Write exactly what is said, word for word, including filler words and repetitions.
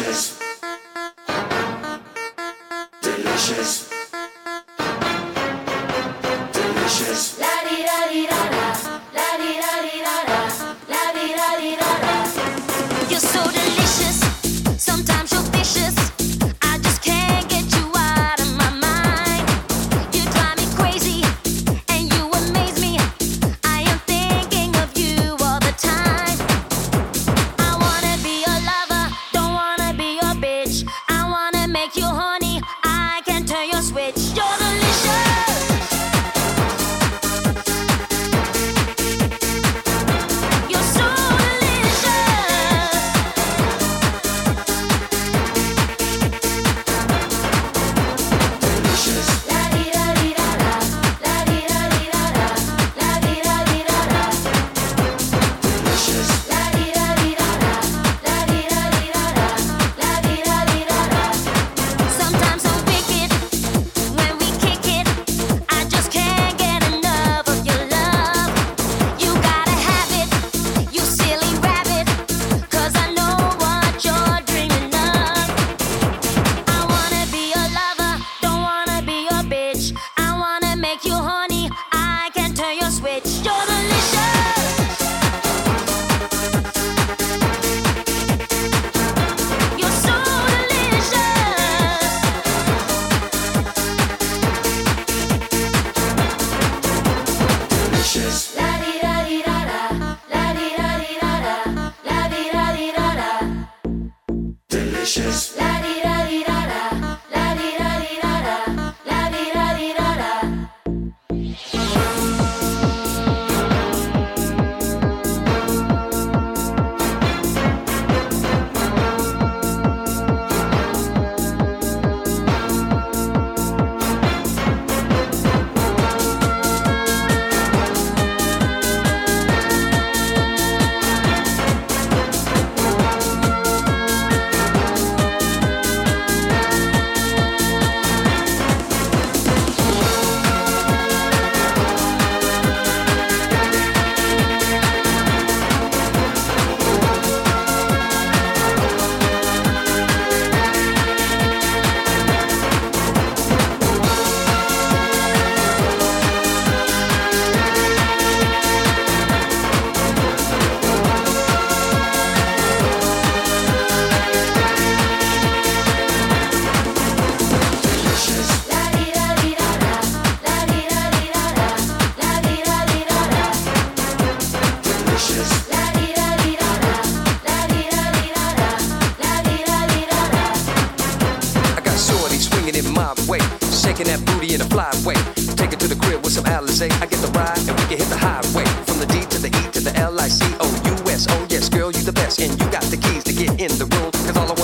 Delicious. Delicious. Delicious. La di da di da da, la di da di da da, la di da di da da. You're so delicious, sometimes you're vicious. I just can't get you out of my mind. You drive me crazy and you amaze me. I am thinking of you all the time. I wanna be your lover, don't wanna be your bitch. I wanna make you honey, I can turn your switch. You're delicious. You're so delicious. Delicious. La di da di da da, la di da di da da, la di da di da da. Delicious. La di da di da da, la di da di da da, la di da di da da. Sometimes I'm wicked when we kick it. I just can't get enough of your love. You gotta have it, you silly rabbit, 'cause I know what you're dreaming of. I wanna be your lover, don't wanna be your bitch. I wanna make you honey, I can turn your switch. You're delicious. You're so delicious. Delicious. La di da di da da, la di da di da da, la di da di da da. Delicious. La di da di da da, la di da di da da, la di da di da da. Delicious. La di da di da da, la di da di da da, la di da di da da. Delicious. La di da di da da, la di da di da da, la di da di da da. I got shorty swinging in my way, shaking that booty in a flyway. Take it to the crib with some Alizé. I get the ride and we can hit the highway. From the D to the E to the L I C O U S. Oh yes, girl, you the best, and you got the keys to get in the room. 'Cause all I